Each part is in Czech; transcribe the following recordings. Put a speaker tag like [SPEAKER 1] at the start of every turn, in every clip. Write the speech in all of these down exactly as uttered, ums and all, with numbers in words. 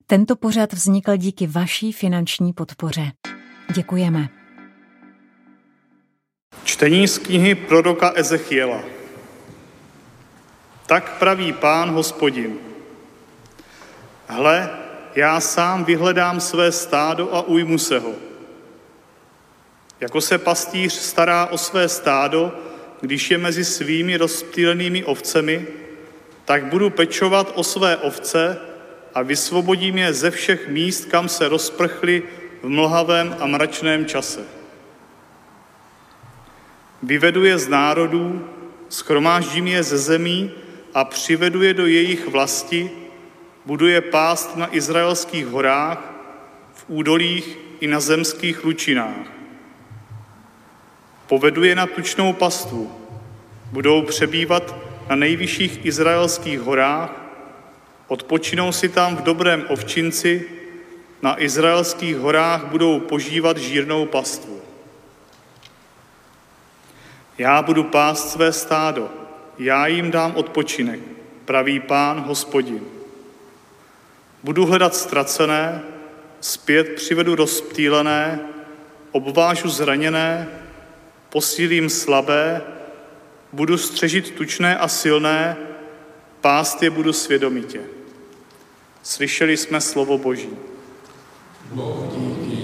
[SPEAKER 1] Tento pořad vznikl díky vaší finanční podpoře. Děkujeme.
[SPEAKER 2] Čtení z knihy proroka Ezechiela. Tak praví Pán Hospodin. Hle, já sám vyhledám své stádo a ujmu se ho. Jako se pastýř stará o své stádo, když je mezi svými rozptýlenými ovcemi, tak budu pečovat o své ovce a vysvobodím je ze všech míst, kam se rozprchly v mlhavém a mračném čase. Vyvedu je z národů, shromáždím je ze zemí a přivedu je do jejich vlasti, budu je pást na izraelských horách, v údolích i na zemských lučinách. Povedu je na tučnou pastvu, budou přebývat na nejvyšších izraelských horách, odpočinou si tam v dobrém ovčinci, na izraelských horách budou požívat žírnou pastvu. Já budu pást své stádo, já jim dám odpočinek, praví Pán Hospodin. Budu hledat ztracené, zpět přivedu rozptýlené, obvážu zraněné, posílím slabé, budu střežit tučné a silné, pást je budu svědomitě. Slyšeli jsme slovo Boží.
[SPEAKER 3] Bohu díky.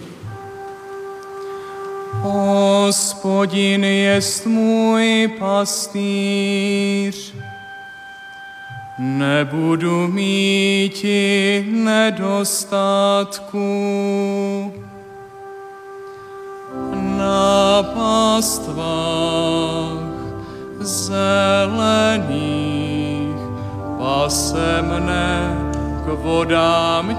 [SPEAKER 3] Hospodin jest můj pastýř, nebudu míti nedostatku. Na pastvách zelených pase mne, k vodám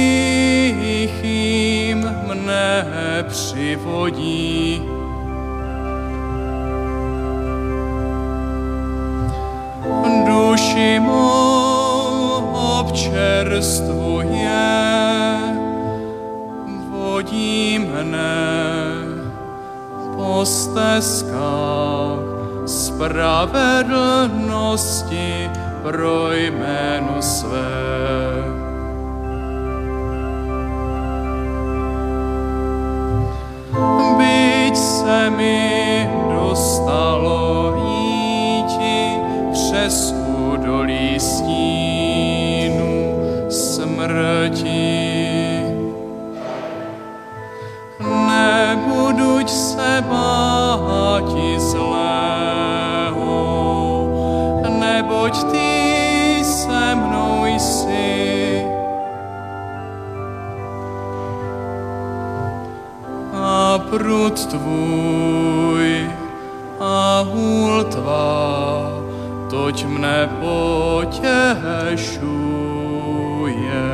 [SPEAKER 3] tichým mne přivodí. Duši mou občerstvuje, vodí mne po stezkách spravedlnosti pro jméno své. Byť se mi dostalo jíti přes údolí stínu smrti, nebuduť se báti zlého, neboť ty se mnou jsi. A prut tvůj a hůl tvá, toť mne potěšuje.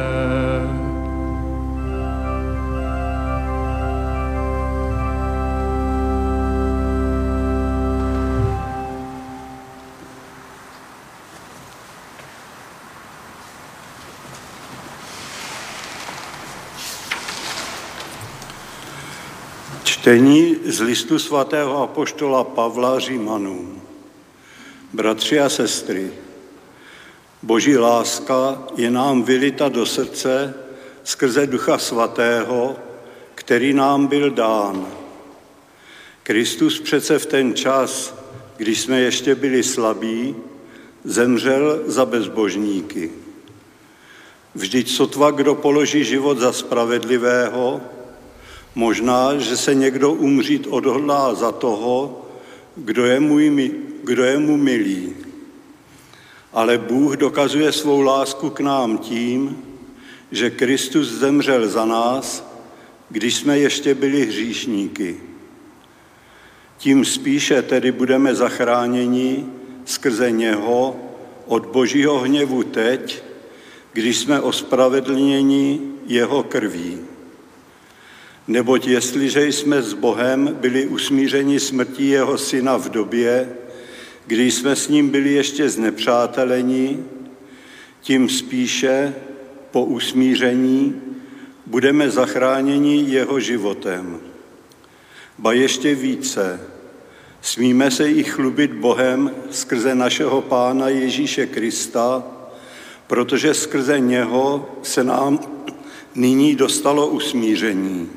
[SPEAKER 4] Čtení z listu svatého apoštola Pavla Římanům. Bratři a sestry, Boží láska je nám vylita do srdce skrze Ducha Svatého, který nám byl dán. Kristus přece v ten čas, když jsme ještě byli slabí, zemřel za bezbožníky. Vždyť sotva kdo položí život za spravedlivého, možná, že se někdo umřít odhodlá za toho, kdo je, můj, kdo je mu milý. Ale Bůh dokazuje svou lásku k nám tím, že Kristus zemřel za nás, když jsme ještě byli hříšníky. Tím spíše tedy budeme zachráněni skrze něho od Božího hněvu teď, když jsme ospravedlněni jeho krví. Neboť jestliže jsme s Bohem byli usmířeni smrtí jeho syna v době, kdy jsme s ním byli ještě znepřáteleni, tím spíše po usmíření budeme zachráněni jeho životem. Ba ještě více, smíme se i chlubit Bohem skrze našeho Pána Ježíše Krista, protože skrze něho se nám nyní dostalo usmíření.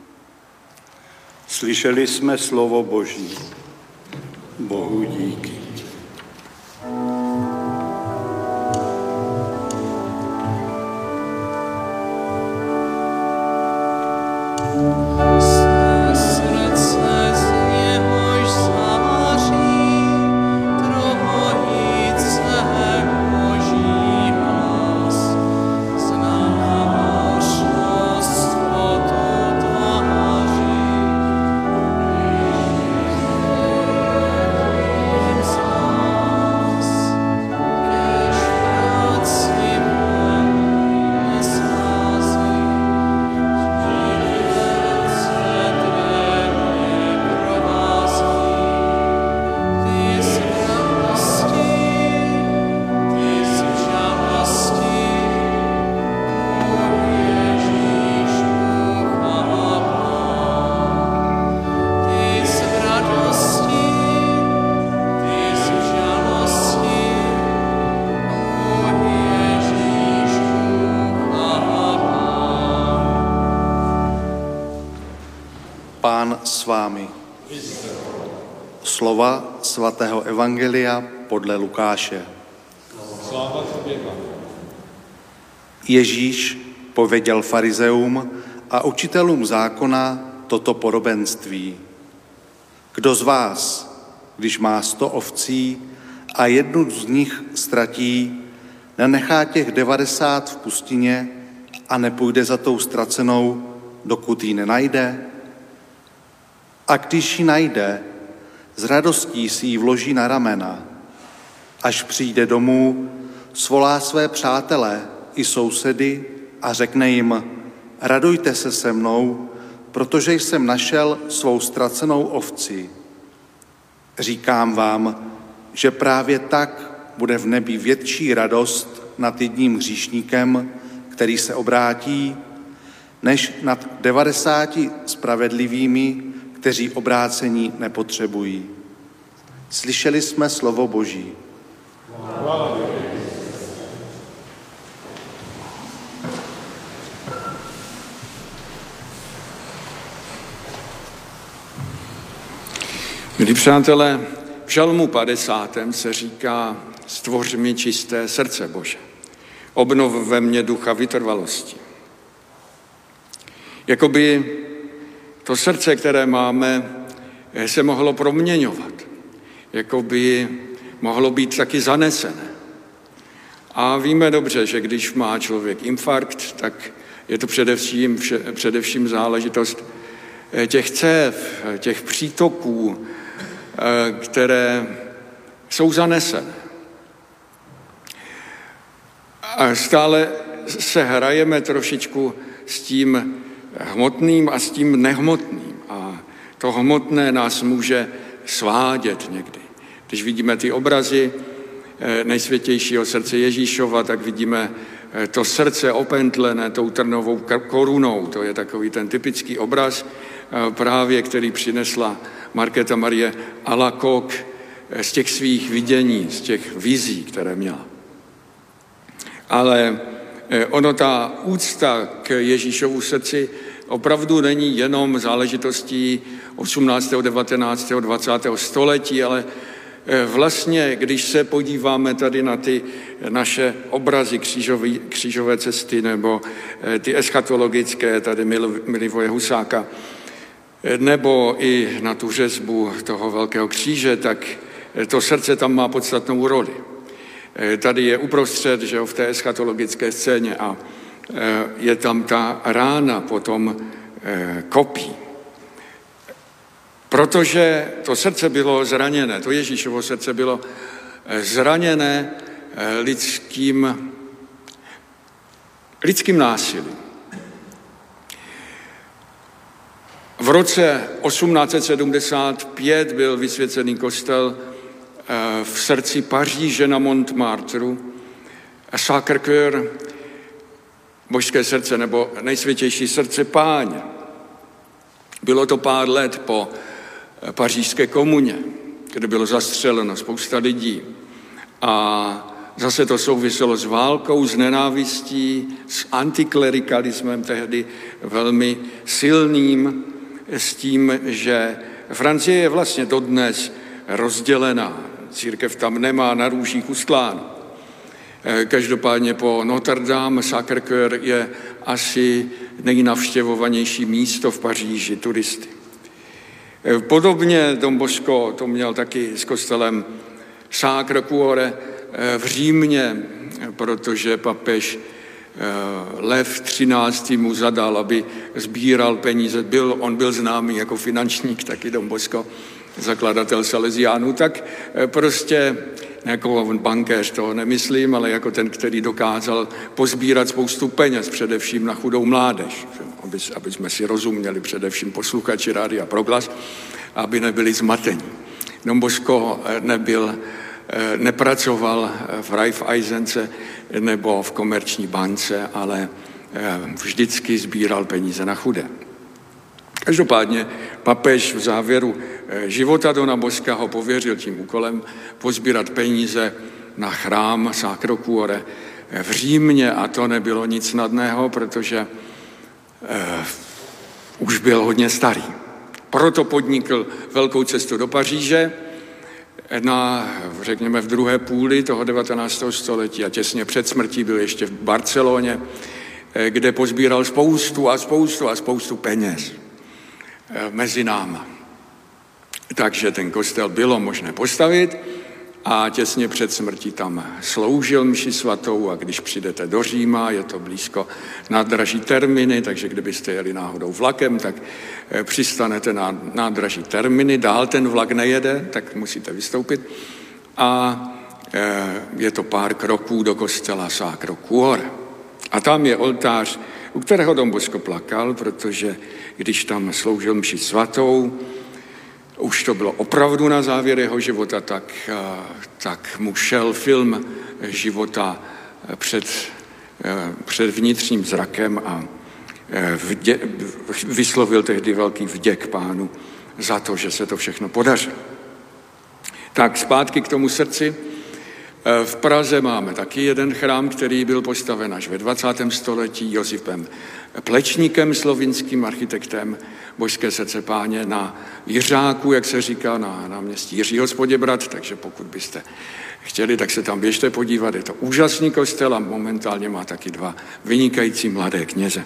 [SPEAKER 4] Slyšeli jsme slovo Boží. Bohu díky.
[SPEAKER 5] Pán s vámi. Slova svatého evangelia podle Lukáše. Ježíš pověděl farizeům a učitelům zákona toto podobenství. Kdo z vás, když má sto ovcí a jednu z nich ztratí, nenechá těch devadesát v pustině a nepůjde za tou ztracenou, dokud ji nenajde? A když ji najde, s radostí si ji vloží na ramena. Až přijde domů, svolá své přátele i sousedy a řekne jim: radujte se se mnou, protože jsem našel svou ztracenou ovci. Říkám vám, že právě tak bude v nebi větší radost nad jedním hříšníkem, který se obrátí, než nad devadesáti spravedlivými, kteří obrácení nepotřebují. Slyšeli jsme slovo Boží.
[SPEAKER 6] Milí přátelé, v žalmu padesátém se říká: stvoř mi čisté srdce, Bože, obnov ve mně ducha vytrvalosti. Jakoby to srdce, které máme, se mohlo proměňovat, jakoby mohlo být taky zanesené. A víme dobře, že když má člověk infarkt, tak je to především, především záležitost těch cév, těch přítoků, které jsou zanesené. A stále se hrajeme trošičku s tím hmotným a s tím nehmotným. A to hmotné nás může svádět někdy. Když vidíme ty obrazy nejsvětějšího srdce Ježíšova, tak vidíme to srdce opentlené tou trnovou korunou. To je takový ten typický obraz právě, který přinesla Markéta Marie Alacoque z těch svých vidění, z těch vizí, které měla. Ale ono, ta úcta k Ježíšovu srdci opravdu není jenom záležitostí osmnáctého, devatenáctého, dvacátého století, ale vlastně, když se podíváme tady na ty naše obrazy křížový, křížové cesty nebo ty eschatologické, tady Milivoje Husáka, nebo i na tu řezbu toho velkého kříže, tak to srdce tam má podstatnou roli. Tady je uprostřed, že jo, v té eschatologické scéně a je tam ta rána potom kopí. Protože to srdce bylo zraněné, to Ježíšovo srdce bylo zraněné lidským, lidským násilím. V roce osmnáct set sedmdesát pět byl vysvěcený kostel v srdci Paříže na Montmartru, Sacré-Cœur, Božské srdce, nebo Nejsvětější srdce Páně. Bylo to pár let po pařížské komuně, kde bylo zastřeleno spousta lidí a zase to souviselo s válkou, s nenávistí, s antiklerikalismem tehdy velmi silným, s tím, že Francie je vlastně dodnes rozdělená. Církev tam nemá na růžích ustláno. Každopádně po Notre Dame Sacré-Cœur je asi nejnavštěvovanější místo v Paříži turisty. Podobně Don Bosco to měl taky s kostelem Sacré-Cœur v Římě, protože papež Lev třináctý mu zadal, aby sbíral peníze. Byl, on byl známý jako finančník, taky Don Bosco, zakladatel Salesiánů, tak prostě jako bankéř, toho nemyslím, ale jako ten, který dokázal pozbírat spoustu peněz, především na chudou mládež, aby, aby jsme si rozuměli, především posluchači Rádia Proglas, aby nebyli zmatení. Don Bosco nebyl, nepracoval v Raiffeisence nebo v Komerční bance, ale vždycky sbíral peníze na chudé. Každopádně papež v závěru života Dona Bosca ho pověřil tím úkolem pozbírat peníze na chrám Sacré-Cœur v Římě a to nebylo nic snadného, protože eh, už byl hodně starý. Proto podnikl velkou cestu do Paříže na, řekněme, v druhé půli toho devatenáctého století a těsně před smrtí byl ještě v Barceloně, eh, kde pozbíral spoustu a spoustu a spoustu peněz mezi náma. Takže ten kostel bylo možné postavit a těsně před smrtí tam sloužil mši svatou a když přijdete do Říma, je to blízko nádraží Terminy, takže kdybyste jeli náhodou vlakem, tak přistanete na nádraží Terminy, dál ten vlak nejede, tak musíte vystoupit a je to pár kroků do kostela Sacré-Cœur. A tam je oltář, u kterého Don Bosco plakal, protože když tam sloužil mši svatou, už to bylo opravdu na závěr jeho života, tak, tak mu šel film života před, před vnitřním zrakem a vdě, vyslovil tehdy velký vděk Pánu za to, že se to všechno podařilo. Tak zpátky k tomu srdci. V Praze máme taky jeden chrám, který byl postaven až ve dvacátém století Josifem Plečníkem, slovinským architektem, Božské srdce Páně na Jiřáku, jak se říká, na náměstí Jiřího z Poděbrad, takže pokud byste chtěli, tak se tam běžte podívat. Je to úžasný kostel a momentálně má taky dva vynikající mladé kněze.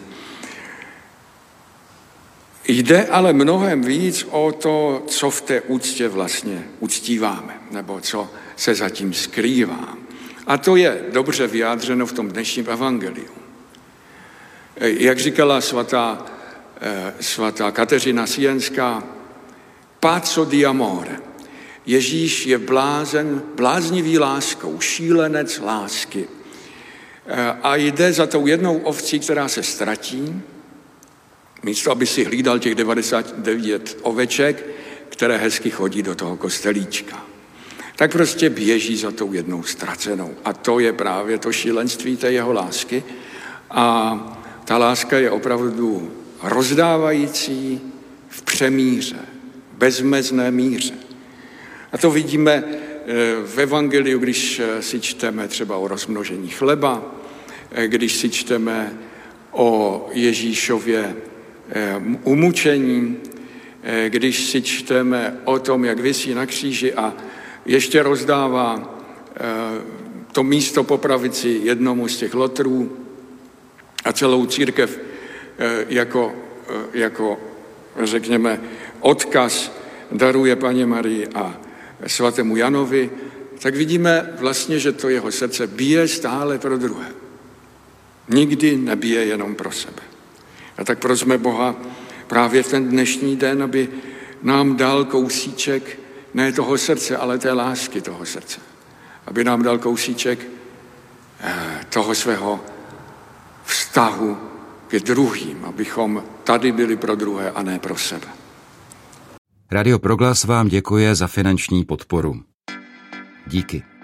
[SPEAKER 6] Jde ale mnohem víc o to, co v té úctě vlastně uctíváme, nebo co se zatím skrývá. A to je dobře vyjádřeno v tom dnešním evangeliu. Jak říkala svatá, svatá Kateřina Sienská, pazzo di amore. Ježíš je blázen, bláznivý láskou, šílenec lásky. A jde za tou jednou ovcí, která se ztratí, místo, aby si hlídal těch devadesát devět oveček, které hezky chodí do toho kostelíčka. Tak prostě běží za tou jednou ztracenou. A to je právě to šílenství té jeho lásky. A ta láska je opravdu rozdávající v přemíře, bezmezné míře. A to vidíme v evangeliu, když si čteme třeba o rozmnožení chleba, když si čteme o Ježíšově umučení, když si čteme o tom, jak visí na kříži a ještě rozdává to místo po pravici jednomu z těch lotrů a celou církev jako, jako řekněme, odkaz daruje Paně Marii a svatému Janovi, tak vidíme vlastně, že to jeho srdce bije stále pro druhé. Nikdy nebije jenom pro sebe. A tak prosme Boha právě v ten dnešní den, aby nám dal kousíček ne toho srdce, ale té lásky toho srdce. Aby nám dal kousíček toho svého vztahu ke druhým, abychom tady byli pro druhé a ne pro sebe.
[SPEAKER 7] Radio Proglas vám děkuje za finanční podporu. Díky.